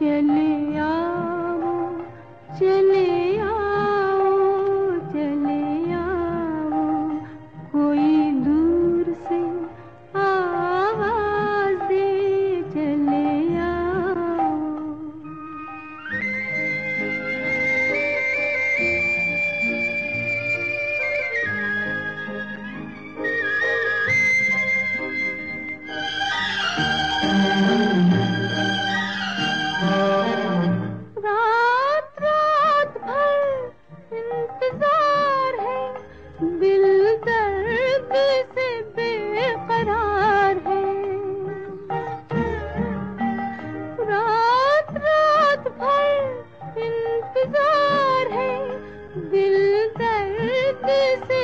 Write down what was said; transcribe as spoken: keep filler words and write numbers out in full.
चले आओ चले आओ चले आओ, कोई दूर से आवाज दे चले आओ। रात रात भर इंतजार है, दिल दर्द से बेकरार है। रात रात भर इंतजार है, दिल दर्द से